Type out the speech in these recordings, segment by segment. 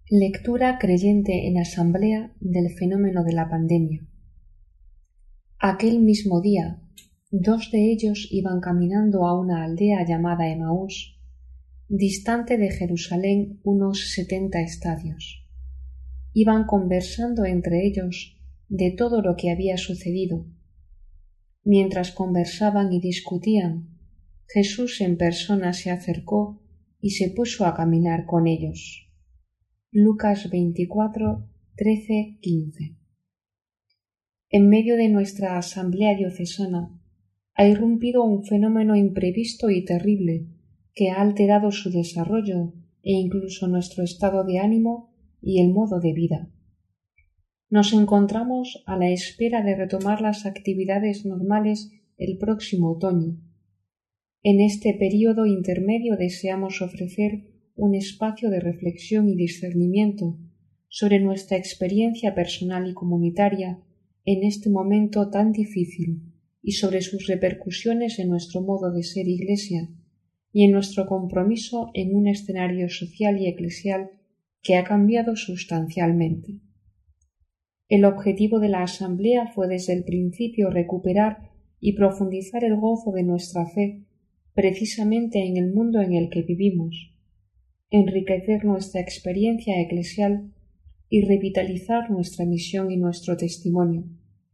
Lectura creyente en asamblea del fenómeno de la pandemia. Aquel mismo día, 2 de ellos iban caminando a una aldea llamada Emaús, distante de Jerusalén unos 70 estadios. Iban conversando entre ellos de todo lo que había sucedido. Mientras conversaban y discutían, Jesús en persona se acercó y se puso a caminar con ellos. Lucas 24, 13, 15. En medio de nuestra asamblea diocesana ha irrumpido un fenómeno imprevisto y terrible que ha alterado su desarrollo e incluso nuestro estado de ánimo y el modo de vida. Nos encontramos a la espera de retomar las actividades normales el próximo otoño. En este período intermedio deseamos ofrecer un espacio de reflexión y discernimiento sobre nuestra experiencia personal y comunitaria en este momento tan difícil y sobre sus repercusiones en nuestro modo de ser Iglesia y en nuestro compromiso en un escenario social y eclesial que ha cambiado sustancialmente. El objetivo de la Asamblea fue desde el principio recuperar y profundizar el gozo de nuestra fe precisamente en el mundo en el que vivimos, enriquecer nuestra experiencia eclesial y revitalizar nuestra misión y nuestro testimonio.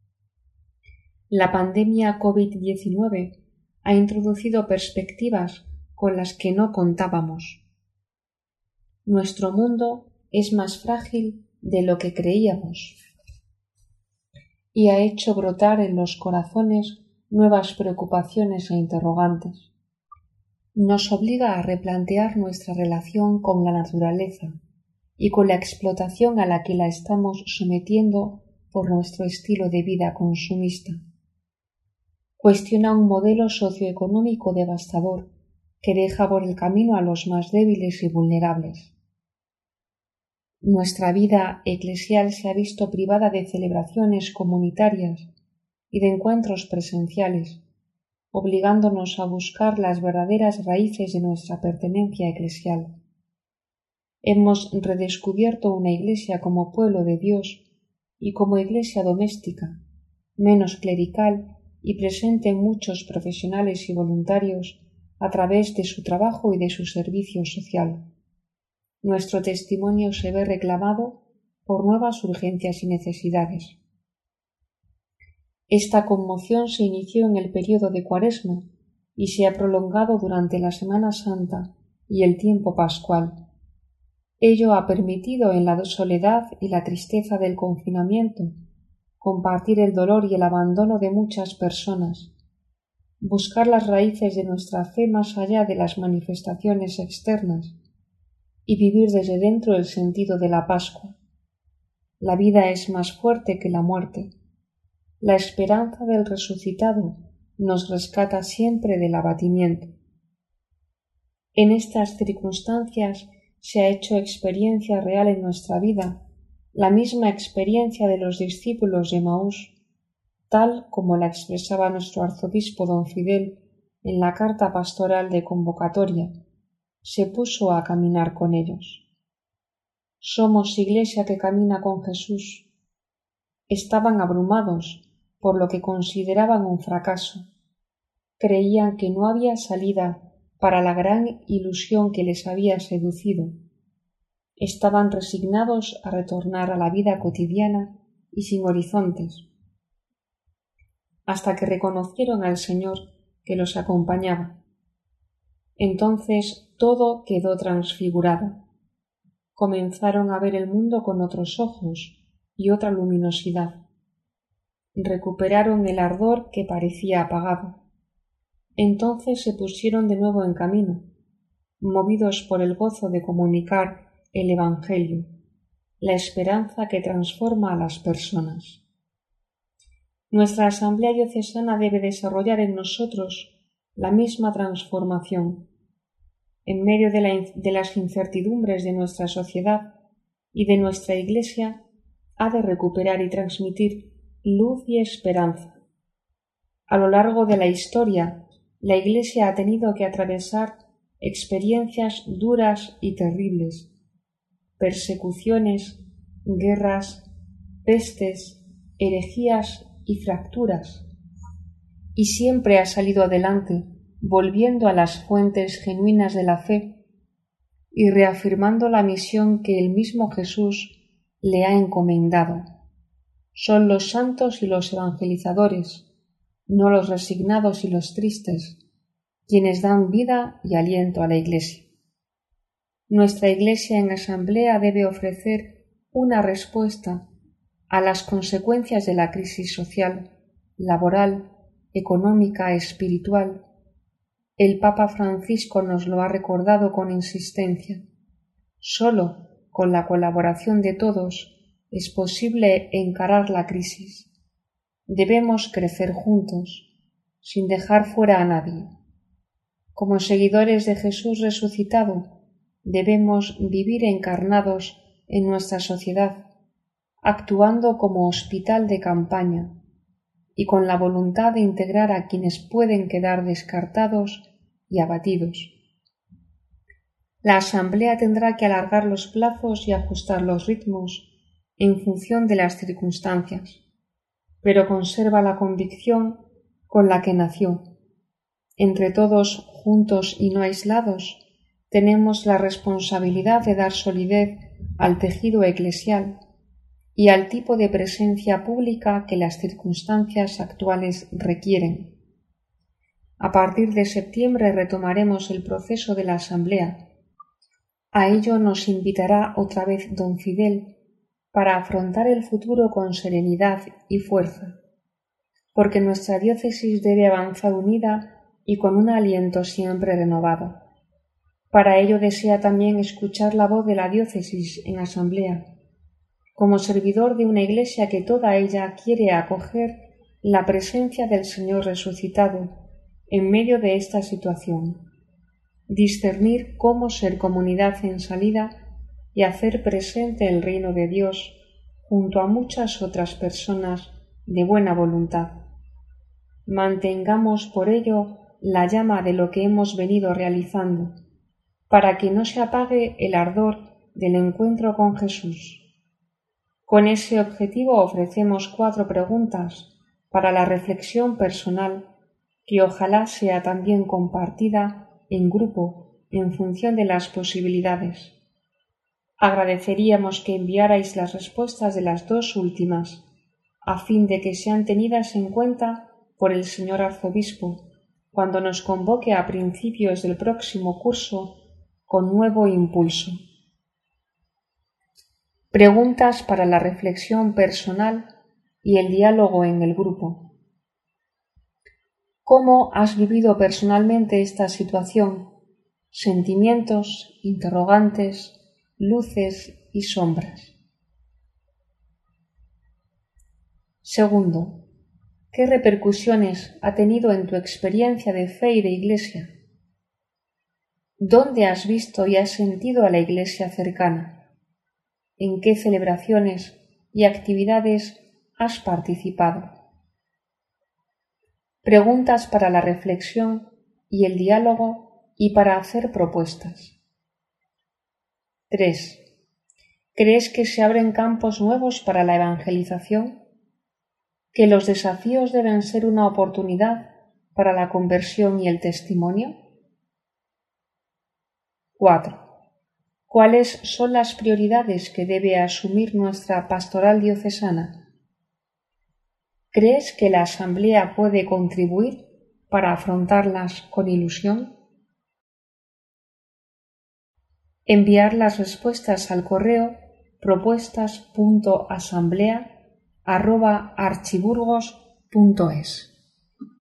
La pandemia COVID-19 ha introducido perspectivas con las que no contábamos. Nuestro mundo es más frágil de lo que creíamos y ha hecho brotar en los corazones nuevas preocupaciones e interrogantes. Nos obliga a replantear nuestra relación con la naturaleza y con la explotación a la que la estamos sometiendo por nuestro estilo de vida consumista. Cuestiona un modelo socioeconómico devastador que deja por el camino a los más débiles y vulnerables. Nuestra vida eclesial se ha visto privada de celebraciones comunitarias y de encuentros presenciales, obligándonos a buscar las verdaderas raíces de nuestra pertenencia eclesial. Hemos redescubierto una Iglesia como pueblo de Dios y como Iglesia doméstica, menos clerical y presente en muchos profesionales y voluntarios a través de su trabajo y de su servicio social. Nuestro testimonio se ve reclamado por nuevas urgencias y necesidades. Esta conmoción se inició en el período de Cuaresma y se ha prolongado durante la Semana Santa y el tiempo pascual. Ello ha permitido en la soledad y la tristeza del confinamiento compartir el dolor y el abandono de muchas personas, buscar las raíces de nuestra fe más allá de las manifestaciones externas y vivir desde dentro el sentido de la Pascua. La vida es más fuerte que la muerte. La esperanza del resucitado nos rescata siempre del abatimiento. En estas circunstancias se ha hecho experiencia real en nuestra vida, la misma experiencia de los discípulos de Emaús, tal como la expresaba nuestro arzobispo don Fidel en la carta pastoral de convocatoria. Se puso a caminar con ellos. Somos Iglesia que camina con Jesús. Estaban abrumados por lo que consideraban un fracaso. Creían que no había salida para la gran ilusión que les había seducido. Estaban resignados a retornar a la vida cotidiana y sin horizontes, hasta que reconocieron al Señor que los acompañaba. Entonces todo quedó transfigurado. Comenzaron a ver el mundo con otros ojos y otra luminosidad. Recuperaron el ardor que parecía apagado. Entonces se pusieron de nuevo en camino, movidos por el gozo de comunicar el Evangelio, la esperanza que transforma a las personas. Nuestra Asamblea Diocesana debe desarrollar en nosotros la misma transformación. En medio de las incertidumbres de nuestra sociedad y de nuestra Iglesia, ha de recuperar y transmitir luz y esperanza. A lo largo de la historia, la Iglesia ha tenido que atravesar experiencias duras y terribles, persecuciones, guerras, pestes, herejías y fracturas, y siempre ha salido adelante, volviendo a las fuentes genuinas de la fe y reafirmando la misión que el mismo Jesús le ha encomendado. Son los santos y los evangelizadores, no los resignados y los tristes, quienes dan vida y aliento a la Iglesia. Nuestra Iglesia en asamblea debe ofrecer una respuesta a las consecuencias de la crisis social, laboral, económica, espiritual. El Papa Francisco nos lo ha recordado con insistencia. Solo con la colaboración de todos es posible encarar la crisis. Debemos crecer juntos, sin dejar fuera a nadie. Como seguidores de Jesús resucitado, debemos vivir encarnados en nuestra sociedad, actuando como hospital de campaña y con la voluntad de integrar a quienes pueden quedar descartados y abatidos. La Asamblea tendrá que alargar los plazos y ajustar los ritmos en función de las circunstancias, pero conserva la convicción con la que nació. Entre todos, juntos y no aislados, tenemos la responsabilidad de dar solidez al tejido eclesial y al tipo de presencia pública que las circunstancias actuales requieren. A partir de septiembre retomaremos el proceso de la Asamblea. A ello nos invitará otra vez don Fidel para afrontar el futuro con serenidad y fuerza, porque nuestra diócesis debe avanzar unida y con un aliento siempre renovado. Para ello desea también escuchar la voz de la diócesis en asamblea, como servidor de una Iglesia que toda ella quiere acoger la presencia del Señor resucitado en medio de esta situación, discernir cómo ser comunidad en salida y hacer presente el reino de Dios junto a muchas otras personas de buena voluntad. Mantengamos por ello la llama de lo que hemos venido realizando, para que no se apague el ardor del encuentro con Jesús. Con ese objetivo ofrecemos 4 preguntas para la reflexión personal, que ojalá sea también compartida en grupo en función de las posibilidades. Agradeceríamos que enviarais las respuestas de las 2 últimas, a fin de que sean tenidas en cuenta por el señor arzobispo cuando nos convoque a principios del próximo curso con nuevo impulso. Preguntas para la reflexión personal y el diálogo en el grupo. ¿Cómo has vivido personalmente esta situación? Sentimientos, interrogantes, luces y sombras. Segundo, ¿qué repercusiones ha tenido en tu experiencia de fe y de Iglesia? ¿Dónde has visto y has sentido a la Iglesia cercana? ¿En qué celebraciones y actividades has participado? Preguntas para la reflexión y el diálogo y para hacer propuestas. 3. ¿Crees que se abren campos nuevos para la evangelización? ¿Que los desafíos deben ser una oportunidad para la conversión y el testimonio? 4. ¿Cuáles son las prioridades que debe asumir nuestra pastoral diocesana? ¿Crees que la Asamblea puede contribuir para afrontarlas con ilusión? Enviar las respuestas al correo propuestas.asamblea@archiburgos.es